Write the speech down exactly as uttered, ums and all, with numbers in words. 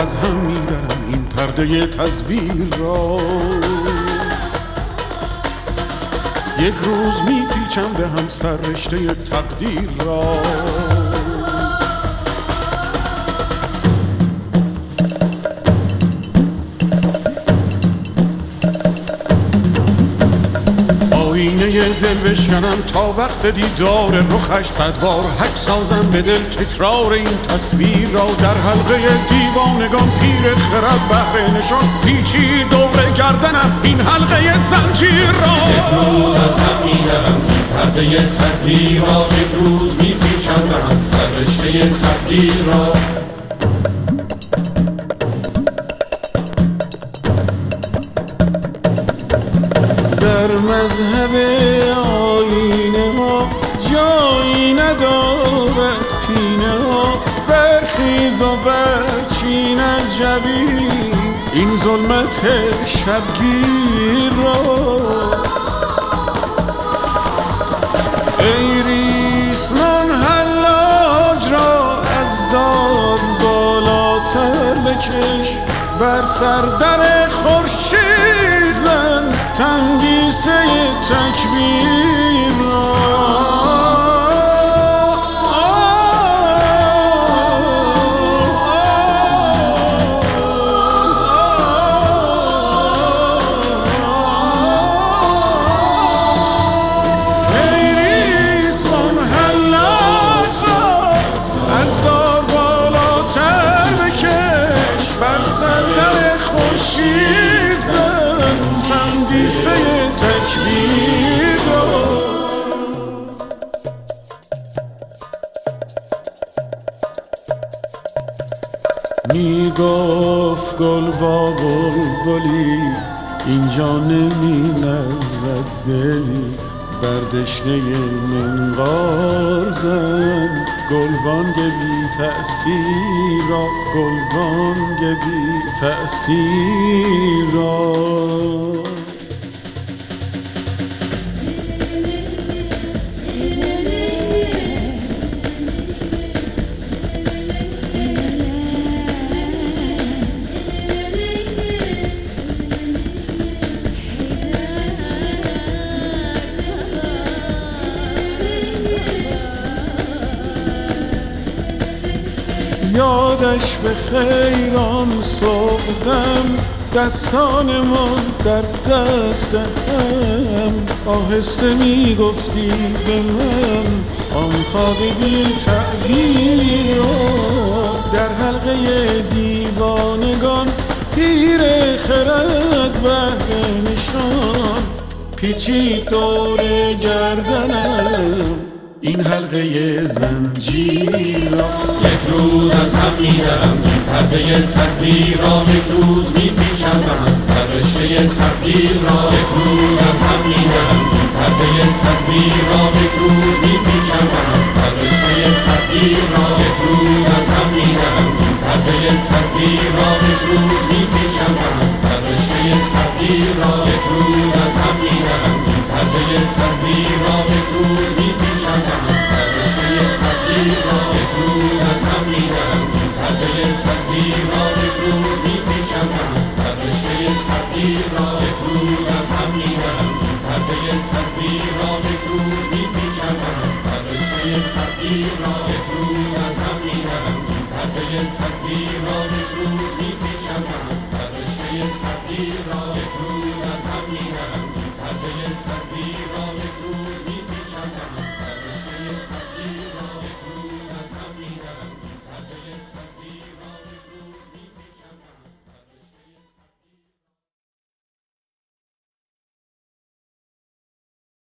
از هم میدرم این پرده تصویر را. یک روز میپیچم به هم سر رشته تقدیر را. آینه دل بشکنم تا وقت دیدار رخش صد بار حک سازم به دل تکرار این تصویر را. در حلقه دیوانگان پیر خرد بهر نشان پیچی دور گردنم این حلقه زنجیر را. یک روز از هم میدرم این پرده تصویر را. یک روز میپیچم به هم سر رشته تقدیر را. در مذهب آینه ها جایی ندارد پینه ها. برخیز و برچین از جبین این ظلمت شبگیر را. ای ریسمان حلاج را از دار بالاتر بکش. بر سر در خورشید زن تندیسه تکبیر را. ای ریسمان حلاج را از دار بالاتر بکش. بر سر در خورشید زن تندیسه تکبیر را. می گفت گل با بلبلی اینجا نمی لرزد دلی. بر دشنه منقار زن گلبانگ بی تأثیر را. گلبانگ بی تأثیر را. یادش به خیران صبحم دستانمان در دست هم. آهسته می گفتی به من آن خواب بی تعبیر را. در حلقه دیوانگان تیر خرد بهر نشان پیچید دور گردنم این حلقه زنجیر را. یک روز از هم میدرم این پرده تصویر را. یک روز میپیچم به هم سر رشته تقدیر را. یک روز از هم میدرم این پرده تصویر را. یک روز میپیچم به هم سر رشته تقدیر را. یک روز از هم میدرم این پرده تصویر را. یک روز میپیچم به هم سر رشته تقدیر را. یک روز از هم میدرم این پرده تصویر را. یک روز میپیچم به هم سر رشته تقدیر را. یک روز از هم میدرم این پرده تصویر را. یک روز میپیچم به هم سر رشته تقدیر را. یک روز از هم میدرم این پرده تصویر را. یک روز میپیچم به هم سر رشته تقدیر را.